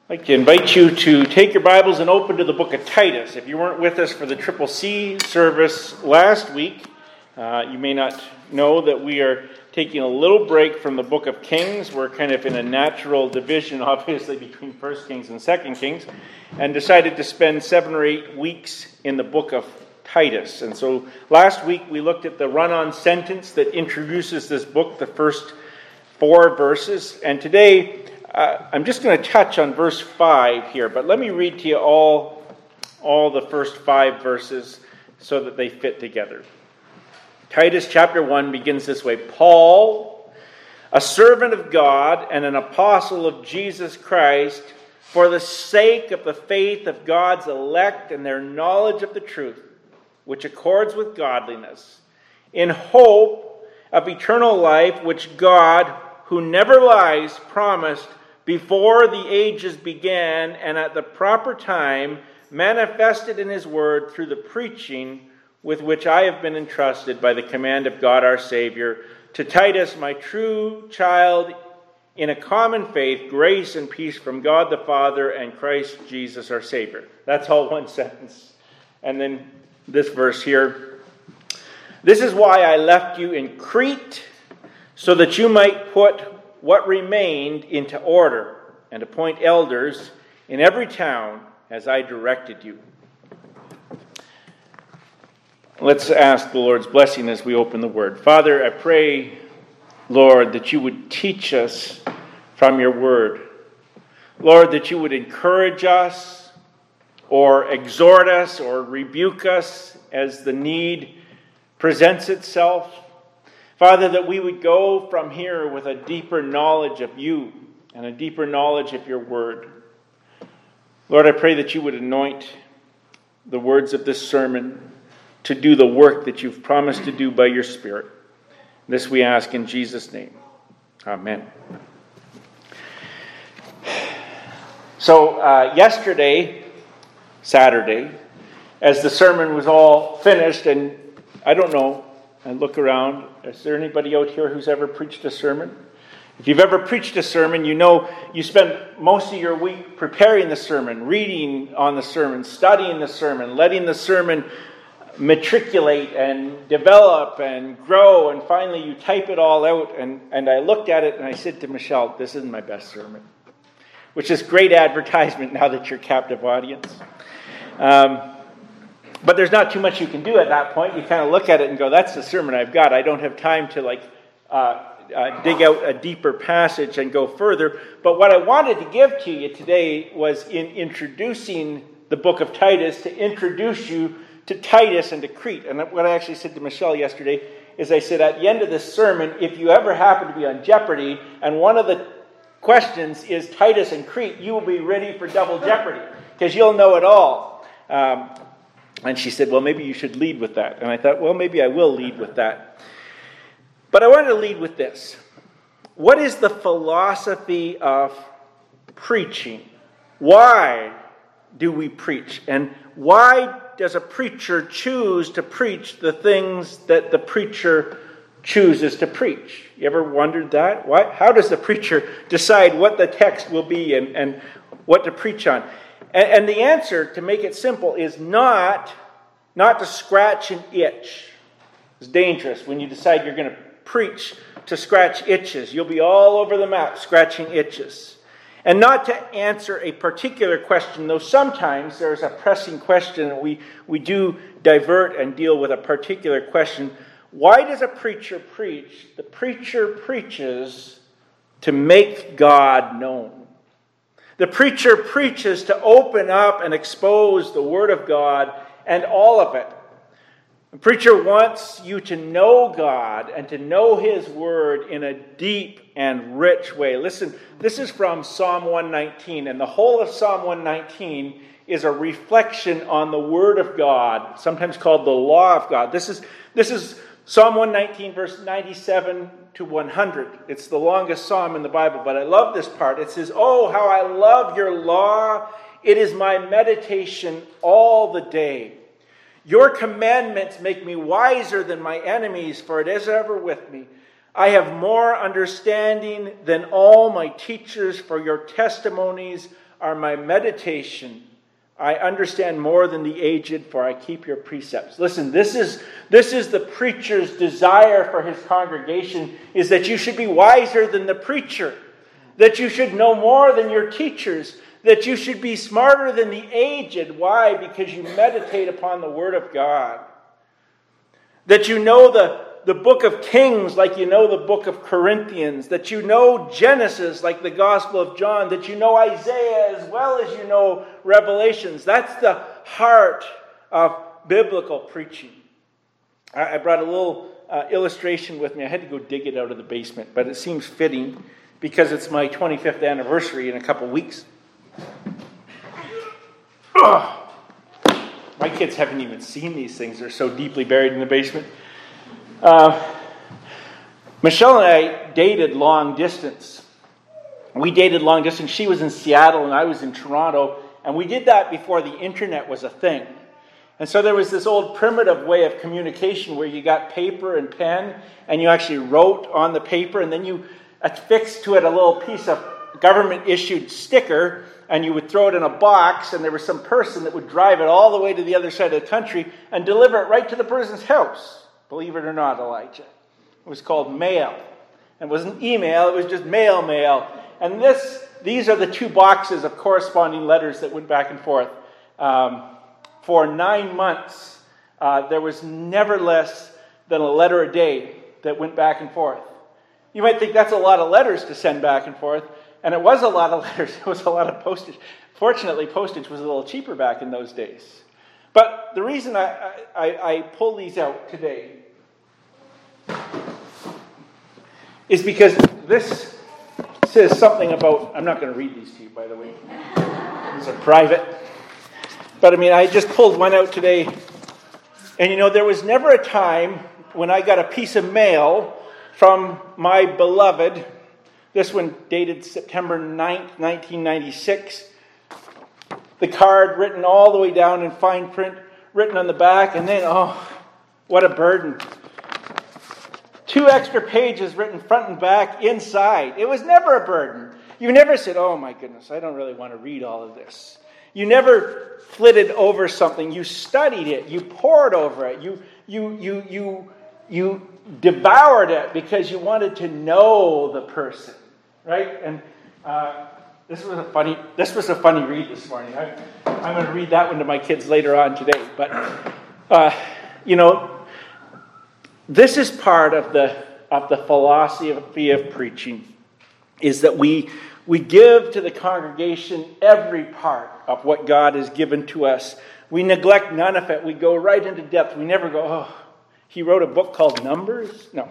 I'd like to invite you to take your Bibles and open to the book of Titus. If you weren't with us for the Triple C service last week, you may not know that we are taking a little break from the book of Kings. We're kind of in a natural division, obviously, between 1 Kings and 2 Kings, and decided to spend 7 or 8 weeks in the book of Titus. And so last week we looked at the run-on sentence that introduces this book, the first 4 verses, and today I'm just going to touch on verse 5 here, but let me read to you all the first 5 verses so that they fit together. Titus chapter 1 begins this way. Paul, a servant of God and an apostle of Jesus Christ, for the sake of the faith of God's elect and their knowledge of the truth, which accords with godliness, in hope of eternal life, which God, who never lies, promised before the ages began, and at the proper time manifested in his word through the preaching with which I have been entrusted by the command of God our Savior. To Titus, my true child, in a common faith, grace and peace from God the Father and Christ Jesus our Savior. That's all one sentence. And then this verse here. This is why I left you in Crete, so that you might put what remained into order, and appoint elders in every town as I directed you. Let's ask the Lord's blessing as we open the Word. Father, I pray, Lord, that you would teach us from your Word. Lord, that you would encourage us, or exhort us, or rebuke us as the need presents itself. Father, that we would go from here with a deeper knowledge of you and a deeper knowledge of your word. Lord, I pray that you would anoint the words of this sermon to do the work that you've promised to do by your Spirit. This we ask in Jesus' name. Amen. So yesterday, Saturday, as the sermon was all finished, and I don't know, I look around, is there anybody out here who's ever preached a sermon? If you've ever preached a sermon, you know you spend most of your week preparing the sermon, reading on the sermon, studying the sermon, letting the sermon matriculate and develop and grow, and finally you type it all out. And I looked at it and I said to Michelle, this isn't my best sermon, which is great advertisement now that you're a captive audience. But there's not too much you can do at that point. You kind of look at it and go, that's the sermon I've got. I don't have time to dig out a deeper passage and go further. But what I wanted to give to you today was in introducing the book of Titus, to introduce you to Titus and to Crete. And what I actually said to Michelle yesterday is I said, at the end of this sermon, if you ever happen to be on Jeopardy and one of the questions is Titus and Crete, you will be ready for double jeopardy because you'll know it all. And she said, well, maybe you should lead with that. And I thought, well, maybe I will lead with that. But I wanted to lead with this. What is the philosophy of preaching? Why do we preach? And why does a preacher choose to preach the things that the preacher chooses to preach? You ever wondered that? Why? How does the preacher decide what the text will be and what to preach on? And the answer, to make it simple, is not to scratch an itch. It's dangerous when you decide you're going to preach to scratch itches. You'll be all over the map scratching itches. And not to answer a particular question, though sometimes there's a pressing question and we do divert and deal with a particular question. Why does a preacher preach? The preacher preaches to make God known. The preacher preaches to open up and expose the Word of God and all of it. The preacher wants you to know God and to know His Word in a deep and rich way. Listen, this is from Psalm 119, and the whole of Psalm 119 is a reflection on the Word of God, sometimes called the law of God. This is Psalm 119, verse 97 to 100. It's the longest psalm in the Bible, but I love this part. It says, oh, how I love your law. It is my meditation all the day. Your commandments make me wiser than my enemies, for it is ever with me. I have more understanding than all my teachers, for your testimonies are my meditation. I understand more than the aged, for I keep your precepts. Listen, this is the preacher's desire for his congregation, is that you should be wiser than the preacher, that you should know more than your teachers, that you should be smarter than the aged. Why? Because you meditate upon the Word of God. That you know the book of Kings like you know the book of Corinthians, that you know Genesis like the Gospel of John, that you know Isaiah as well as you know Revelations. That's the heart of biblical preaching. I brought a little illustration with me. I had to go dig it out of the basement, but it seems fitting because it's my 25th anniversary in a couple weeks. Ugh. My kids haven't even seen these things. They're so deeply buried in the basement. Michelle and I dated long distance. We dated long distance. She was in Seattle and I was in Toronto. And we did that before the internet was a thing. And so there was this old primitive way of communication where you got paper and pen and you actually wrote on the paper and then you affixed to it a little piece of government-issued sticker and you would throw it in a box and there was some person that would drive it all the way to the other side of the country and deliver it right to the person's house. Believe it or not, Elijah. It was called mail. It wasn't email, it was just mail. And these are the two boxes of corresponding letters that went back and forth. For 9 months, there was never less than a letter a day that went back and forth. You might think that's a lot of letters to send back and forth, and it was a lot of letters. It was a lot of postage. Fortunately, postage was a little cheaper back in those days. But the reason I pull these out today is because this says something about... I'm not going to read these to you, by the way. These are private. But I just pulled one out today. And there was never a time when I got a piece of mail from my beloved. This one dated September 9th, 1996. The card written all the way down in fine print, written on the back. And then, what a burden. 2 extra pages written front and back inside. It was never a burden. You never said, oh my goodness, I don't really want to read all of this. You never flitted over something. You studied it. You pored over it. You devoured it because you wanted to know the person, right? And this was a funny read this morning. I'm going to read that one to my kids later on today. But this is part of the philosophy of preaching, is that we give to the congregation every part of what God has given to us. We neglect none of it. We go right into depth. We never go, he wrote a book called Numbers? No.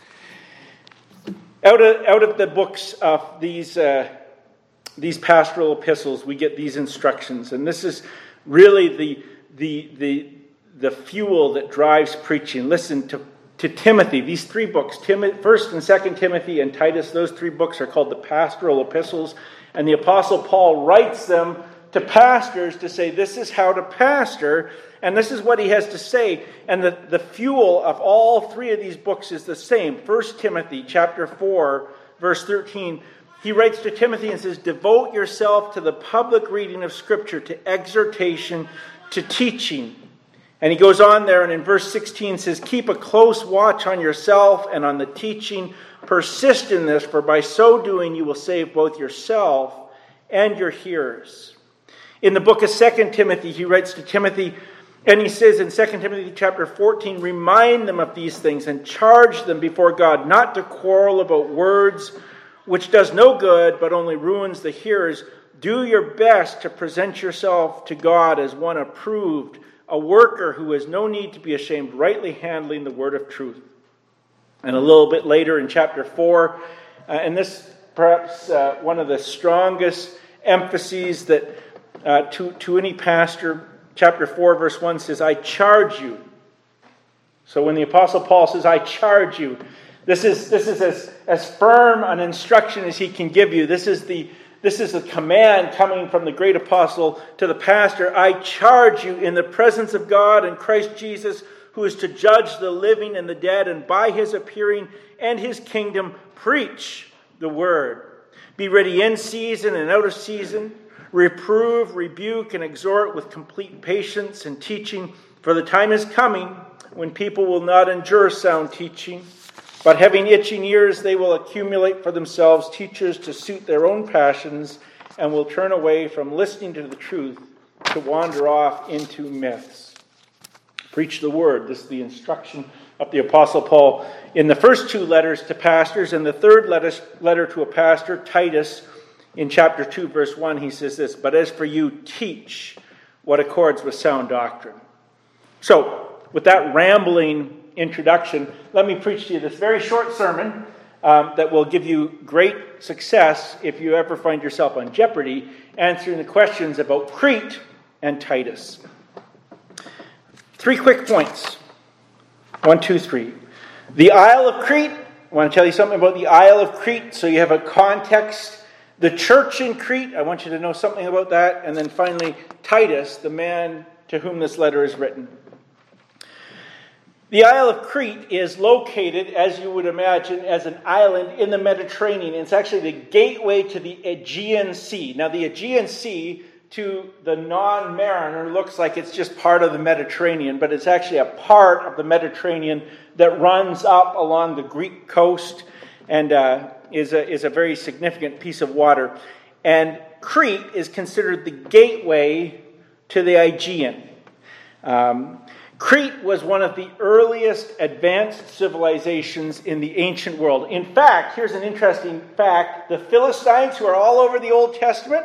Out of the books of these pastoral epistles, we get these instructions. And this is really the fuel that drives preaching. Listen to Timothy, these 3 books, 1st and 2nd Timothy and Titus, those 3 books are called the pastoral epistles. And the Apostle Paul writes them to pastors to say, this is how to pastor, and this is what he has to say. And the fuel of all 3 of these books is the same. 1 Timothy chapter 4, verse 13, he writes to Timothy and says, devote yourself to the public reading of Scripture, to exhortation, to teaching. And he goes on there, and in verse 16 says, keep a close watch on yourself and on the teaching. Persist in this, for by so doing you will save both yourself and your hearers. In the book of 2 Timothy, he writes to Timothy, and he says in 2 Timothy chapter 14, remind them of these things and charge them before God not to quarrel about words, which does no good, but only ruins the hearers. Do your best to present yourself to God as one approved, a worker who has no need to be ashamed, rightly handling the word of truth. And a little bit later in chapter 4, and this perhaps one of the strongest emphases that to any pastor, chapter 4, verse 1 says, I charge you. So when the Apostle Paul says, I charge you, this is as firm an instruction as he can give you. This is the command coming from the great apostle to the pastor. I charge you in the presence of God and Christ Jesus, who is to judge the living and the dead, and by his appearing and his kingdom, preach the word. Be ready in season and out of season. Reprove, rebuke, and exhort with complete patience and teaching, for the time is coming when people will not endure sound teaching, but having itching ears, they will accumulate for themselves teachers to suit their own passions, and will turn away from listening to the truth to wander off into myths. Preach the word. This is the instruction of the Apostle Paul in the first two letters to pastors. And the third letter to a pastor, Titus, in chapter 2, verse 1, he says this, "But as for you, teach what accords with sound doctrine." So, with that rambling introduction, let me preach to you this very short sermon that will give you great success if you ever find yourself on Jeopardy answering the questions about Crete and Titus. 3 quick points. 1, 2, 3. The Isle of Crete. I want to tell you something about the Isle of Crete so you have a context. The church in Crete. I want you to know something about that. And then finally, Titus, the man to whom this letter is written. The Isle of Crete is located, as you would imagine, as an island in the Mediterranean. It's actually the gateway to the Aegean Sea. Now, the Aegean Sea, to the non-mariner, looks like it's just part of the Mediterranean, but it's actually a part of the Mediterranean that runs up along the Greek coast and is a very significant piece of water. And Crete is considered the gateway to the Aegean. Crete was one of the earliest advanced civilizations in the ancient world. In fact, here's an interesting fact. The Philistines, who are all over the Old Testament,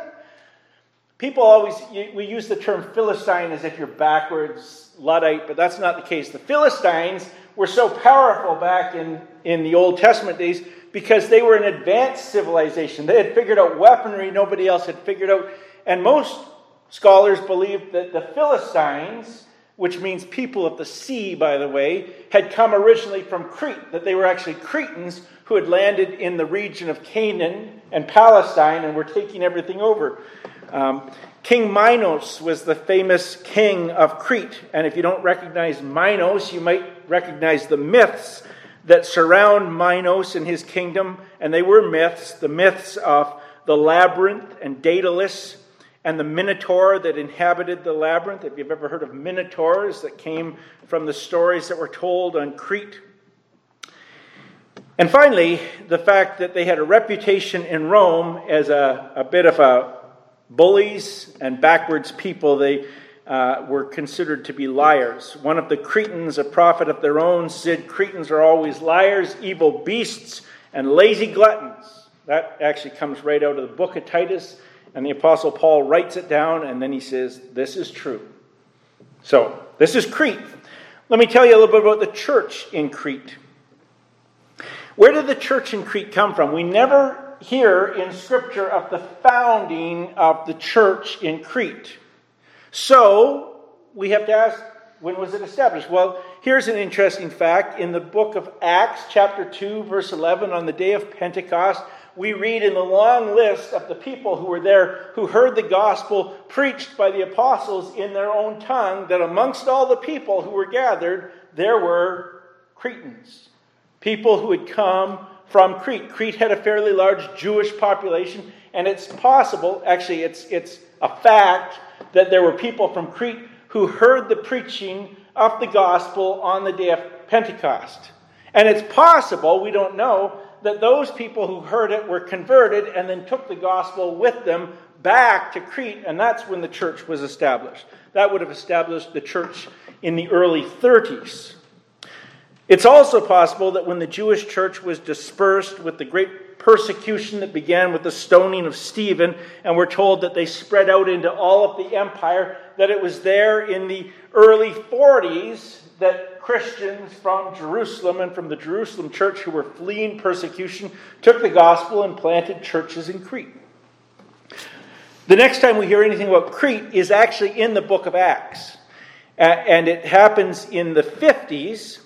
we use the term Philistine as if you're backwards, Luddite, but that's not the case. The Philistines were so powerful back in the Old Testament days because they were an advanced civilization. They had figured out weaponry nobody else had figured out. And most scholars believe that the Philistines, which means people of the sea, by the way, had come originally from Crete, that they were actually Cretans who had landed in the region of Canaan and Palestine and were taking everything over. King Minos was the famous king of Crete, and if you don't recognize Minos, you might recognize the myths that surround Minos and his kingdom, and they were myths, the myths of the labyrinth and Daedalus, and the Minotaur that inhabited the labyrinth. If you've ever heard of Minotaurs that came from the stories that were told on Crete. And finally, the fact that they had a reputation in Rome as a bit of a bullies and backwards people. They were considered to be liars. One of the Cretans, a prophet of their own, said Cretans are always liars, evil beasts, and lazy gluttons. That actually comes right out of the book of Titus. And the Apostle Paul writes it down, and then he says, this is true. So, this is Crete. Let me tell you a little bit about the church in Crete. Where did the church in Crete come from? We never hear in Scripture of the founding of the church in Crete. So, we have to ask, when was it established? Well, here's an interesting fact. In the book of Acts, chapter 2, verse 11, on the day of Pentecost, we read in the long list of the people who were there, who heard the gospel preached by the apostles in their own tongue, that amongst all the people who were gathered, there were Cretans. People who had come from Crete. Crete had a fairly large Jewish population, and it's possible, actually it's a fact, that there were people from Crete who heard the preaching of the gospel on the day of Pentecost. And it's possible, we don't know, that those people who heard it were converted and then took the gospel with them back to Crete, and that's when the church was established. That would have established the church in the early 30s. It's also possible that when the Jewish church was dispersed with the great persecution that began with the stoning of Stephen, and we're told that they spread out into all of the empire, that it was there in the early 40s that Christians from Jerusalem and from the Jerusalem church who were fleeing persecution took the gospel and planted churches in Crete. The next time we hear anything about Crete is actually in the book of Acts. And it happens in the 50s.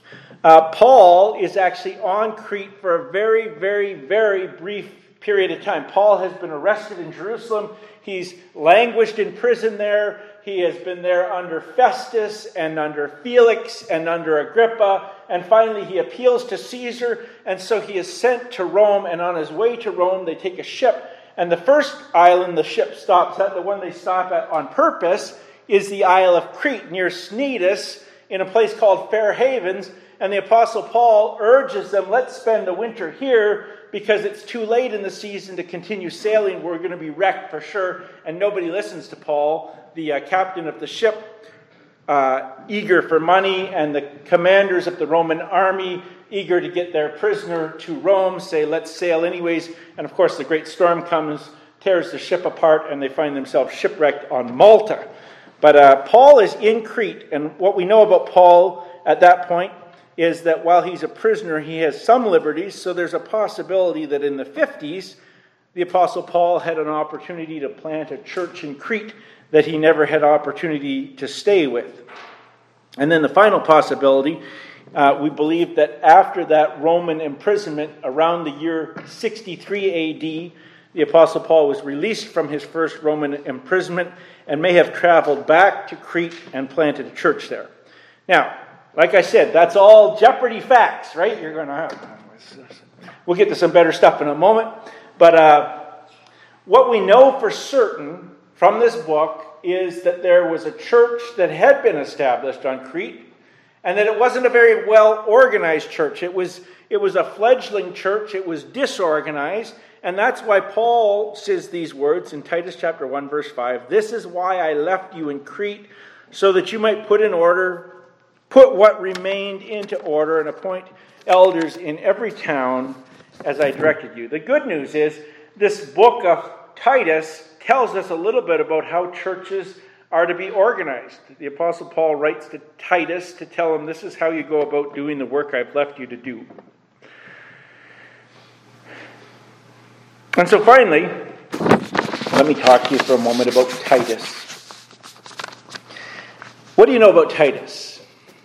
Paul is actually on Crete for a very, very, very brief period of time. Paul has been arrested in Jerusalem. He's languished in prison there. He has been there under Festus and under Felix and under Agrippa. And finally he appeals to Caesar. And so he is sent to Rome. And on his way to Rome, they take a ship And the first island the ship stops at, the one they stop at on purpose, is the Isle of Crete near Cnidus in a place called Fair Havens. And the Apostle Paul urges them, let's spend the winter here because it's too late in the season to continue sailing. We're going to be wrecked for sure. And nobody listens to Paul, the captain of the ship, eager for money, and the commanders of the Roman army, eager to get their prisoner to Rome, say, let's sail anyways. And of course, the great storm comes, tears the ship apart, and they find themselves shipwrecked on Malta. But Paul is in Crete, and what we know about Paul at that point is that while he's a prisoner, he has some liberties, so there's a possibility that in the 50s, the Apostle Paul had an opportunity to plant a church in Crete that he never had opportunity to stay with. And then the final possibility, we believe that after that Roman imprisonment around the year 63 AD, the Apostle Paul was released from his first Roman imprisonment and may have traveled back to Crete and planted a church there. Now, like I said, that's all Jeopardy facts, right? You're going to have... We'll get to some better stuff in a moment. But what we know for certain from this book is that there was a church that had been established on Crete, and that it wasn't a very well-organized church. It was a fledgling church. It was disorganized. And that's why Paul says these words in Titus chapter 1, verse 5. This is why I left you in Crete, so that you might put what remained into order and appoint elders in every town as I directed you. The good news is this book of Titus tells us a little bit about how churches are to be organized. The Apostle Paul writes to Titus to tell him this is how you go about doing the work I've left you to do. And so finally, let me talk to you for a moment about Titus. What do you know about Titus?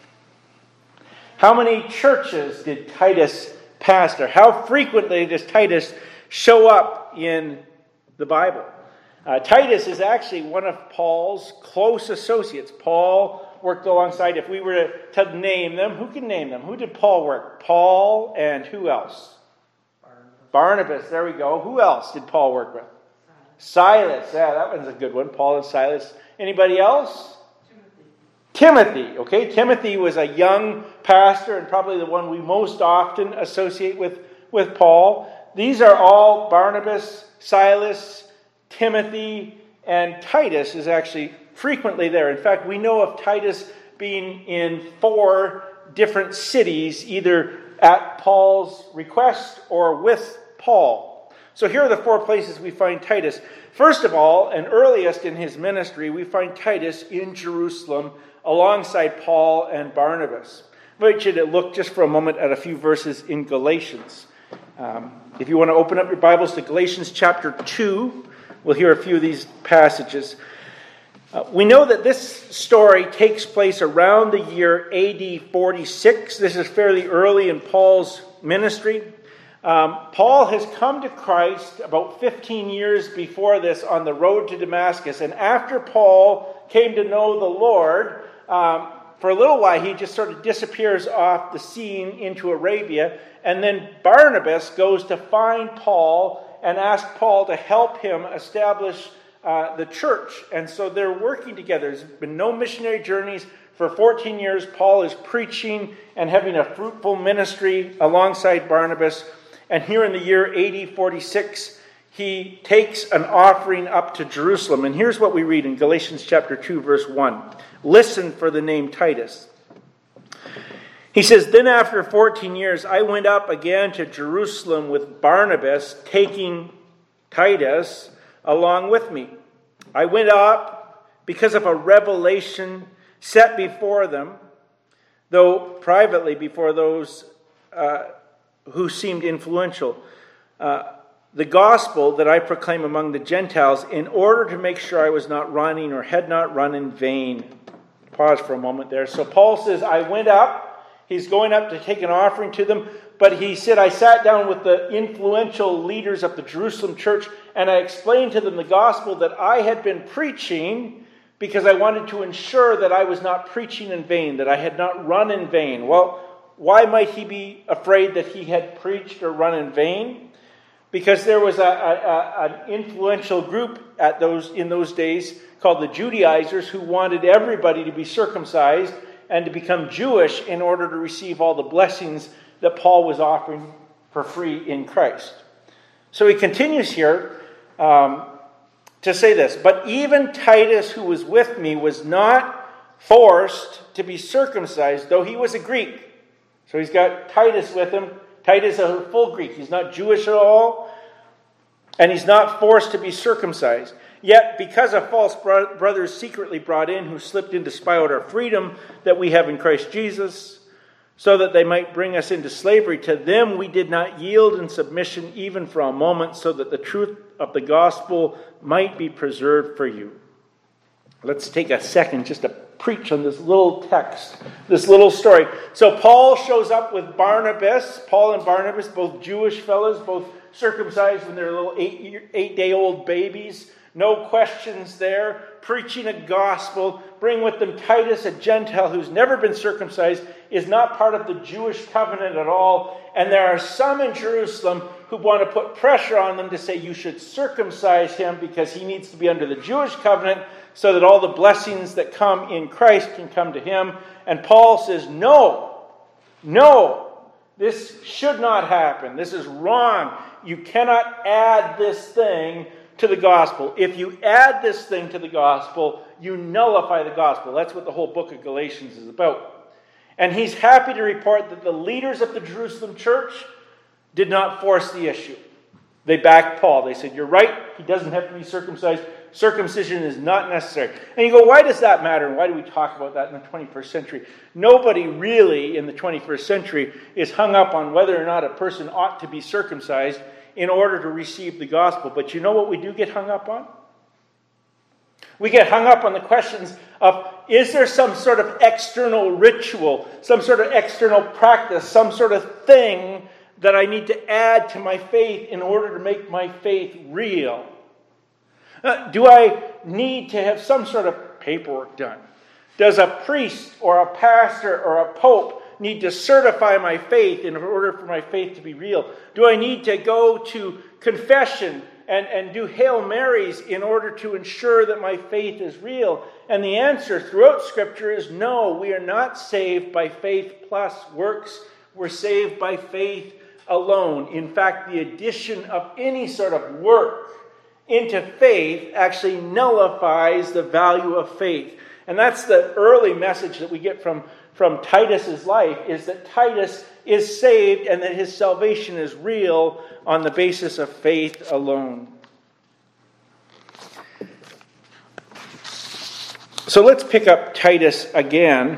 How many churches did Titus pastor? How frequently does Titus show up in the Bible? Titus is actually one of Paul's close associates. Paul worked alongside. If we were to name them, who can name them? Who did Paul work? Paul and who else? Barnabas. There we go. Who else did Paul work with? Silas. Yeah, that one's a good one. Paul and Silas. Anybody else? Timothy. Okay, Timothy was a young pastor and probably the one we most often associate with Paul. These are all Barnabas, Silas, Timothy, and Titus is actually frequently there. In fact, we know of Titus being in 4 different cities, either at Paul's request or with Paul. So here are the 4 places we find Titus. First of all, and earliest in his ministry, we find Titus in Jerusalem alongside Paul and Barnabas. I invite you to look just for a moment at a few verses in Galatians. If you want to open up your Bibles to Galatians chapter 2, we'll hear a few of these passages. We know that this story takes place around the year AD 46. This is fairly early in Paul's ministry. Paul has come to Christ about 15 years before this on the road to Damascus. And after Paul came to know the Lord, for a little while he just sort of disappears off the scene into Arabia. And then Barnabas goes to find Paul and ask Paul to help him establish the church. And so they're working together. There's been no missionary journeys. For 14 years, Paul is preaching and having a fruitful ministry alongside Barnabas. And here in the year AD 46, he takes an offering up to Jerusalem. And here's what we read in Galatians chapter 2, verse 1. Listen for the name Titus. He says, Then after 14 years, I went up again to Jerusalem with Barnabas, taking Titus along with me. I went up because of a revelation set before them, though privately before those who seemed influential. The gospel that I proclaim among the Gentiles, in order to make sure I was not running or had not run in vain. Pause for a moment there. So Paul says, I went up. He's going up to take an offering to them. But he said, I sat down with the influential leaders of the Jerusalem church, and I explained to them the gospel that I had been preaching because I wanted to ensure that I was not preaching in vain, that I had not run in vain. Well, why might he be afraid that he had preached or run in vain? because there was an influential group in those days called the Judaizers who wanted everybody to be circumcised and to become Jewish in order to receive all the blessings that Paul was offering for free in Christ. So he continues here to say this, "But even Titus, who was with me, was not forced to be circumcised, though he was a Greek." So he's got Titus with him. Titus is a full Greek. He's not Jewish at all, and he's not forced to be circumcised. Yet, because of false brothers secretly brought in, who slipped in to spy out our freedom that we have in Christ Jesus, so that they might bring us into slavery, to them we did not yield in submission even for a moment, so that the truth of the gospel might be preserved for you. Let's take a second just to preach on this little text, this little story. So Paul shows up with Barnabas. Paul and Barnabas, both Jewish fellows, both circumcised when they're little 8-day-old babies. No questions there. Preaching a gospel. Bring with them Titus, a Gentile who's never been circumcised, is not part of the Jewish covenant at all. And there are some in Jerusalem who want to put pressure on them to say you should circumcise him because he needs to be under the Jewish covenant so that all the blessings that come in Christ can come to him. And Paul says, no, this should not happen. This is wrong. You cannot add this thing to the gospel. If you add this thing to the gospel, you nullify the gospel. That's what the whole book of Galatians is about. And he's happy to report that the leaders of the Jerusalem church did not force the issue. They backed Paul. They said, you're right, he doesn't have to be circumcised. Circumcision is not necessary. And you go, why does that matter? Why do we talk about that in the 21st century? Nobody really in the 21st century is hung up on whether or not a person ought to be circumcised in order to receive the gospel. But you know what we do get hung up on? We get hung up on the questions of, is there some sort of external ritual, some sort of external practice, some sort of thing that I need to add to my faith in order to make my faith real? Do I need to have some sort of paperwork done? Does a priest or a pastor or a pope need to certify my faith in order for my faith to be real? Do I need to go to confession and do Hail Marys in order to ensure that my faith is real? And the answer throughout Scripture is no, we are not saved by faith plus works. We're saved by faith alone. In fact, the addition of any sort of work into faith actually nullifies the value of faith. And that's the early message that we get from Titus's life, is that Titus is saved and that his salvation is real on the basis of faith alone. So let's pick up Titus again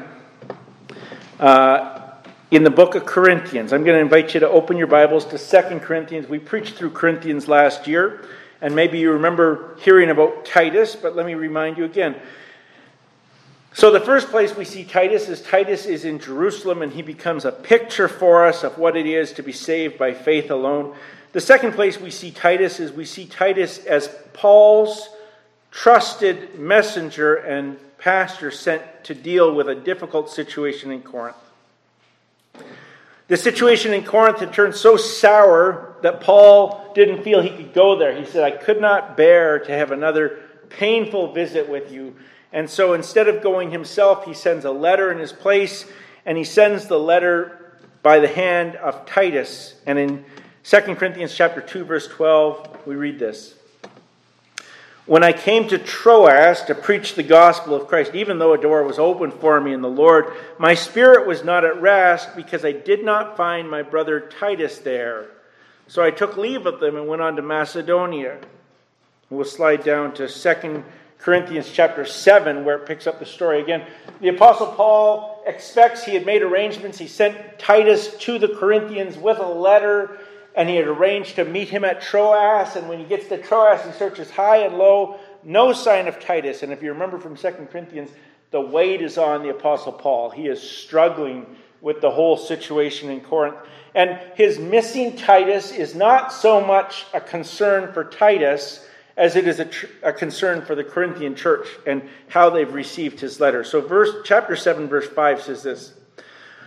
in the book of Corinthians. I'm going to invite you to open your Bibles to 2 Corinthians. We preached through Corinthians last year, and maybe you remember hearing about Titus, but let me remind you again. So the first place we see Titus is in Jerusalem, and he becomes a picture for us of what it is to be saved by faith alone. The second place we see Titus as Paul's trusted messenger and pastor sent to deal with a difficult situation in Corinth. The situation in Corinth had turned so sour that Paul didn't feel he could go there. He said, I could not bear to have another painful visit with you. And so instead of going himself, he sends a letter in his place, and he sends the letter by the hand of Titus. And in 2 Corinthians chapter 2, verse 12, we read this. When I came to Troas to preach the gospel of Christ, even though a door was open for me in the Lord, my spirit was not at rest because I did not find my brother Titus there. So I took leave of them and went on to Macedonia. We'll slide down to 2 Corinthians chapter 7, where it picks up the story again. The Apostle Paul expects, he had made arrangements. He sent Titus to the Corinthians with a letter, and he had arranged to meet him at Troas. And when he gets to Troas, he searches high and low. No sign of Titus. And if you remember from 2 Corinthians, the weight is on the Apostle Paul. He is struggling with the whole situation in Corinth. And his missing Titus is not so much a concern for Titus as it is a concern for the Corinthian church and how they've received his letter. So chapter 7, verse 5 says this.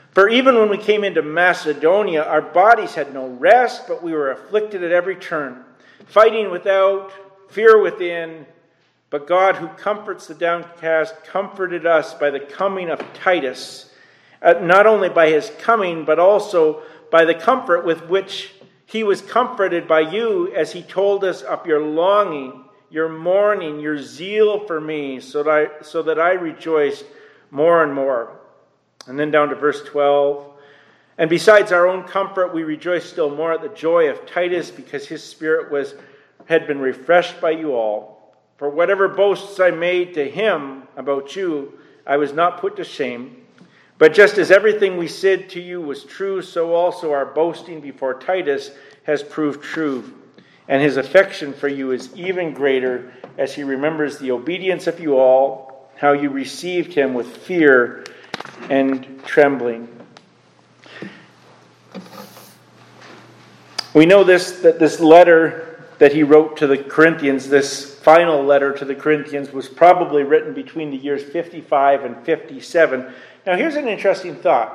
For even when we came into Macedonia, our bodies had no rest, but we were afflicted at every turn, fighting without, fear within. But God, who comforts the downcast, comforted us by the coming of Titus, not only by his coming, but also by the comfort with which he was comforted by you, as he told us of your longing, your mourning, your zeal for me, so that I rejoiced more and more. And then down to verse 12. And besides our own comfort, we rejoice still more at the joy of Titus, because his spirit had been refreshed by you all. For whatever boasts I made to him about you, I was not put to shame. But just as everything we said to you was true, so also our boasting before Titus has proved true. And his affection for you is even greater, as he remembers the obedience of you all, how you received him with fear and trembling. We know that this letter that he wrote to the Corinthians, this final letter to the Corinthians, was probably written between the years 55 and 57. Now here's an interesting thought.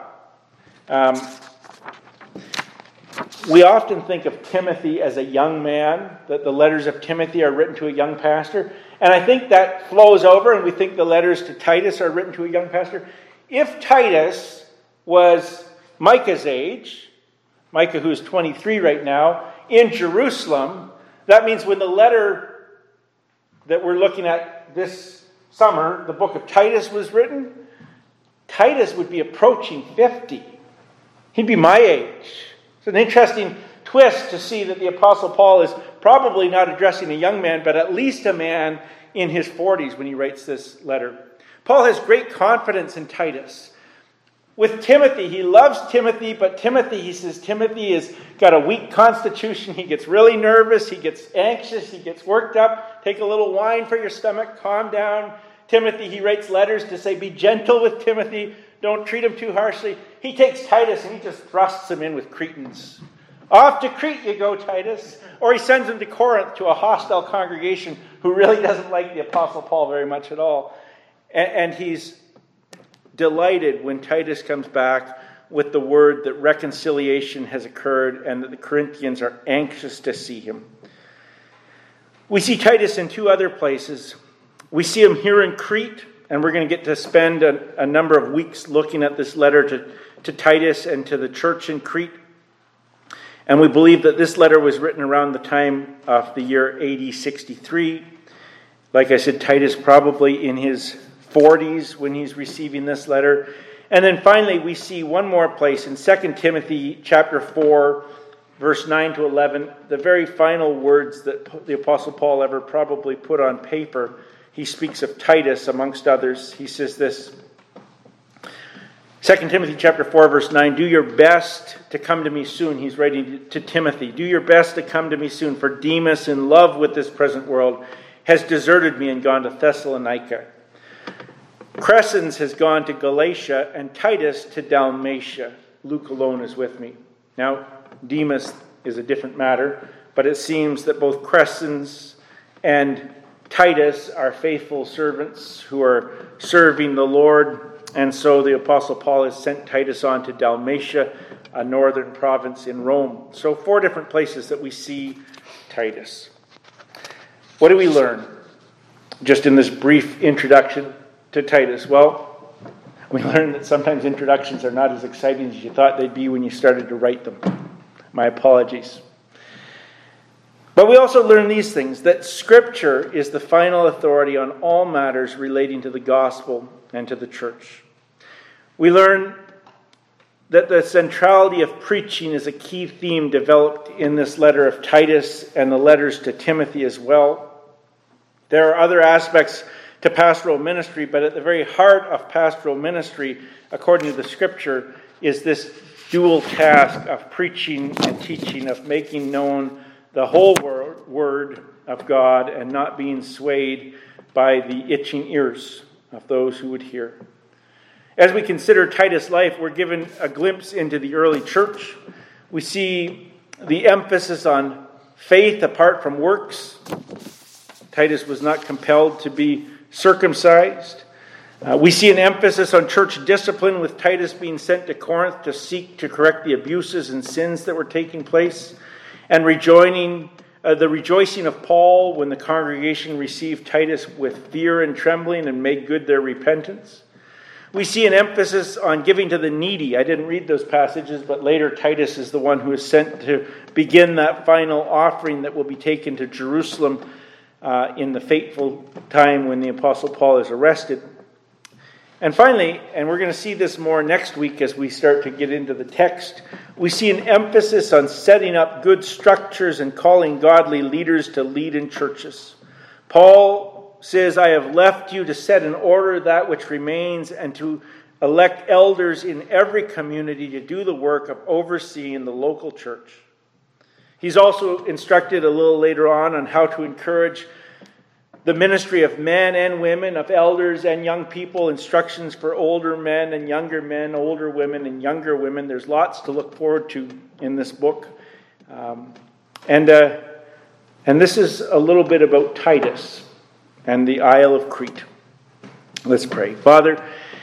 We often think of Timothy as a young man, that the letters of Timothy are written to a young pastor. And I think that flows over, and we think the letters to Titus are written to a young pastor. If Titus was Micah's age, Micah, who's 23 right now, in Jerusalem, that means when the letter that we're looking at this summer, the book of Titus, was written, Titus would be approaching 50. He'd be my age. It's an interesting twist to see that the Apostle Paul is probably not addressing a young man, but at least a man in his 40s when he writes this letter. Paul has great confidence in Titus. With Timothy, he loves Timothy, but Timothy, he says, Timothy has got a weak constitution. He gets really nervous. He gets anxious. He gets worked up. Take a little wine for your stomach. Calm down. Timothy, he writes letters to say, be gentle with Timothy. Don't treat him too harshly. He takes Titus and he just thrusts him in with Cretans. Off to Crete you go, Titus. Or he sends him to Corinth, to a hostile congregation who really doesn't like the Apostle Paul very much at all. And he's delighted when Titus comes back with the word that reconciliation has occurred and that the Corinthians are anxious to see him. We see Titus in two other places. We see him here in Crete, and we're going to get to spend a number of weeks looking at this letter to Titus and to the church in Crete. And we believe that this letter was written around the time of the year AD 63. Like I said, Titus probably in his 40s when he's receiving this letter. And then finally, we see one more place in 2 Timothy chapter 4, verse 9 to 11, the very final words that the Apostle Paul ever probably put on paper. He speaks of Titus amongst others. He says this, 2 Timothy chapter 4, verse 9, do your best to come to me soon. He's writing to Timothy. Do your best to come to me soon, for Demas, in love with this present world, has deserted me and gone to Thessalonica. Crescens has gone to Galatia, and Titus to Dalmatia. Luke alone is with me. Now, Demas is a different matter, but it seems that both Crescens and Titus are faithful servants who are serving the Lord, and so the Apostle Paul has sent Titus on to Dalmatia, a northern province in Rome. So 4 different places that we see Titus. What do we learn just in this brief introduction to Titus? Well, we learn that sometimes introductions are not as exciting as you thought they'd be when you started to write them. My apologies. But we also learn these things, that Scripture is the final authority on all matters relating to the gospel and to the church. We learn that the centrality of preaching is a key theme developed in this letter of Titus and the letters to Timothy as well. There are other aspects to pastoral ministry, but at the very heart of pastoral ministry, according to the Scripture, is this dual task of preaching and teaching, of making known the whole word of God and not being swayed by the itching ears of those who would hear. As we consider Titus' life, we're given a glimpse into the early church. We see the emphasis on faith apart from works. Titus was not compelled to be circumcised. We see an emphasis on church discipline, with Titus being sent to Corinth to seek to correct the abuses and sins that were taking place, and the rejoicing of Paul when the congregation received Titus with fear and trembling and made good their repentance. We see an emphasis on giving to the needy. I didn't read those passages, but later Titus is the one who is sent to begin that final offering that will be taken to Jerusalem in the fateful time when the Apostle Paul is arrested. And finally, and we're going to see this more next week as we start to get into the text, we see an emphasis on setting up good structures and calling godly leaders to lead in churches. Paul says, I have left you to set in order that which remains and to elect elders in every community to do the work of overseeing the local church. He's also instructed a little later on how to encourage the ministry of men and women, of elders and young people, instructions for older men and younger men, older women and younger women. There's lots to look forward to in this book. And this is a little bit about Titus and the Isle of Crete. Let's pray. Father,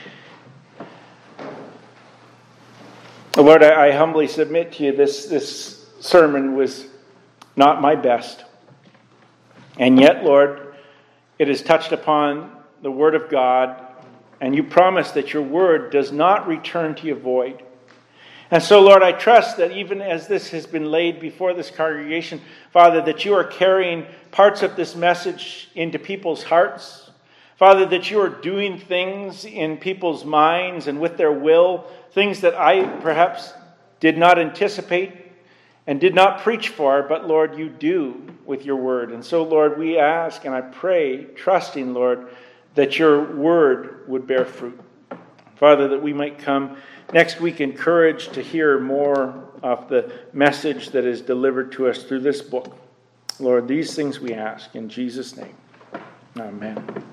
Lord, I humbly submit to you this sermon was not my best. And yet, Lord, it has touched upon the Word of God, and you promise that your Word does not return to you void. And so, Lord, I trust that even as this has been laid before this congregation, Father, that you are carrying parts of this message into people's hearts. Father, that you are doing things in people's minds and with their will, things that I perhaps did not anticipate and did not preach for, but, Lord, you do with your word. And so, Lord, we ask and I pray, trusting, Lord, that your word would bear fruit. Father, that we might come next week encouraged to hear more of the message that is delivered to us through this book. Lord, these things we ask in Jesus' name. Amen.